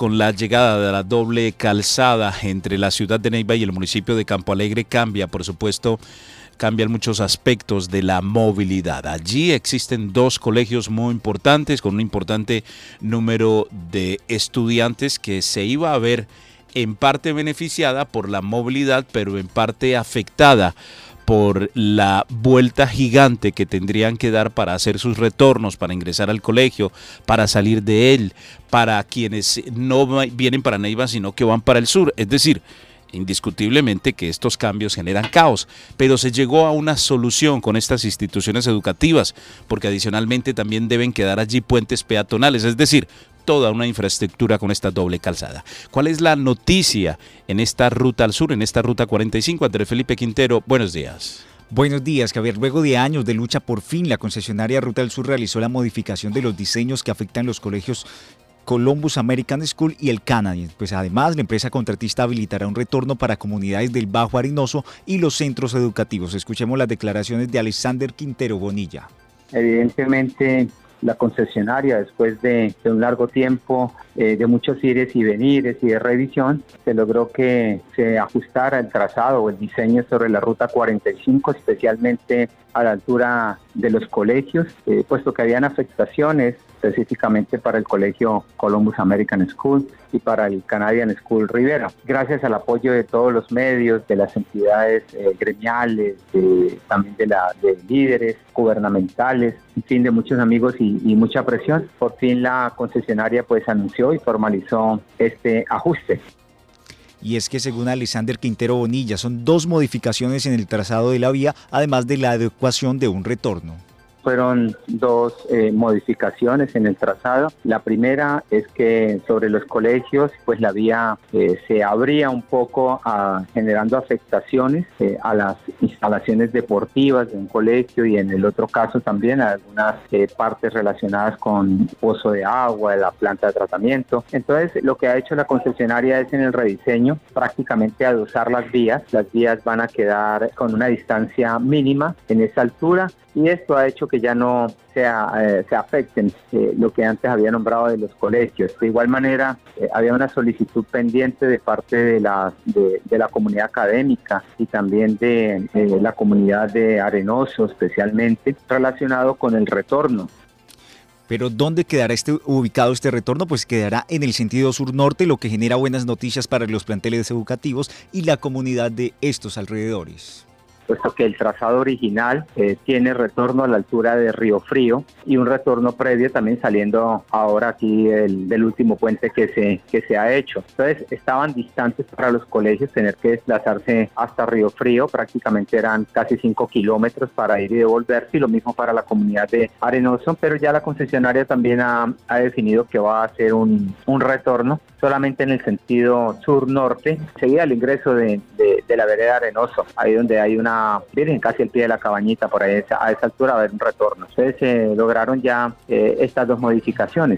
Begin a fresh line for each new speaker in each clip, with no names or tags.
con la llegada de la doble calzada entre la ciudad de Neiva y el municipio de Campo Alegre cambia, por supuesto, cambian muchos aspectos de la movilidad. Allí existen dos colegios muy importantes con un importante número de estudiantes que se iba a ver en parte beneficiada por la movilidad, pero en parte afectada por la vuelta gigante que tendrían que dar para hacer sus retornos, para ingresar al colegio, para salir de él, para quienes no vienen para Neiva, sino que van para el sur. Es decir, indiscutiblemente que estos cambios generan caos, pero se llegó a una solución con estas instituciones educativas, porque adicionalmente también deben quedar allí puentes peatonales, es decir, toda una infraestructura con esta doble calzada. ¿Cuál es la noticia en esta ruta al sur, en esta ruta 45? Andrés Felipe Quintero, buenos días.
Buenos días, Javier. Luego de años de lucha, por fin la concesionaria Ruta del Sur realizó la modificación de los diseños que afectan los colegios Columbus American School y el Canadian. Pues además, la empresa contratista habilitará un retorno para comunidades del Bajo Arenoso y los centros educativos. Escuchemos las declaraciones de Alexander Quintero Bonilla.
Evidentemente, la concesionaria, después de un largo tiempo, de muchos ires y venires y de revisión, se logró que se ajustara el trazado o el diseño sobre la ruta 45, especialmente a la altura de los colegios, puesto que habían afectaciones específicamente para el colegio Columbus American School y para el Canadian School Rivera. Gracias al apoyo de todos los medios, de las entidades gremiales, también de líderes gubernamentales, en fin, de muchos amigos y mucha presión, por fin la concesionaria pues anunció y formalizó este ajuste.
Y es que según Alexander Quintero Bonilla son dos modificaciones en el trazado de la vía, además de la adecuación de un retorno.
Fueron dos modificaciones en el trazado. La primera es que sobre los colegios, pues la vía se abría un poco generando afectaciones a las instalaciones deportivas de un colegio y en el otro caso también a algunas partes relacionadas con pozo de agua, de la planta de tratamiento. Entonces lo que ha hecho la concesionaria es en el rediseño prácticamente adosar las vías. Las vías van a quedar con una distancia mínima en esa altura y esto ha hecho que ya no se afecten lo que antes había nombrado de los colegios. De igual manera, había una solicitud pendiente de parte de la comunidad académica y también de la comunidad de Arenoso, especialmente relacionado con el retorno.
Pero ¿dónde quedará ubicado este retorno? Pues quedará en el sentido sur-norte, lo que genera buenas noticias para los planteles educativos y la comunidad de estos alrededores.
Puesto que el trazado original tiene retorno a la altura de Río Frío y un retorno previo también saliendo ahora aquí del último puente que se ha hecho. Entonces estaban distantes para los colegios tener que desplazarse hasta Río Frío, prácticamente eran casi 5 kilómetros para ir y devolverse, y lo mismo para la comunidad de Arenoso, pero ya la concesionaria también ha definido que va a hacer un retorno solamente en el sentido sur-norte, seguida al ingreso de la vereda Arenoso, ahí donde hay una virgen casi al pie de la cabañita, por ahí a esa altura va a haber un retorno. Entonces lograron ya estas dos modificaciones.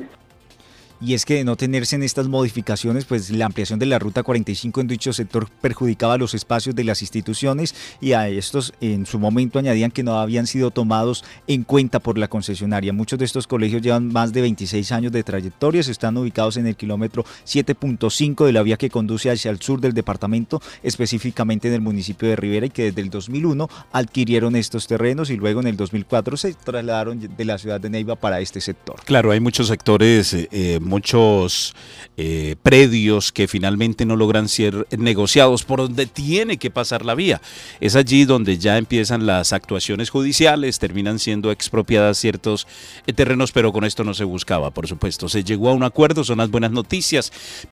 Y es que de no tenerse en estas modificaciones, pues la ampliación de la ruta 45 en dicho sector perjudicaba los espacios de las instituciones y a estos en su momento añadían que no habían sido tomados en cuenta por la concesionaria. Muchos de estos colegios llevan más de 26 años de trayectoria, están ubicados en el kilómetro 7.5 de la vía que conduce hacia el sur del departamento, específicamente en el municipio de Rivera, y que desde el 2001 adquirieron estos terrenos y luego en el 2004 se trasladaron de la ciudad de Neiva para este sector.
Claro, hay muchos sectores, muchos predios que finalmente no logran ser negociados por donde tiene que pasar la vía. Es allí donde ya empiezan las actuaciones judiciales, terminan siendo expropiadas ciertos terrenos, pero con esto no se buscaba, por supuesto. Se llegó a un acuerdo, son las buenas noticias,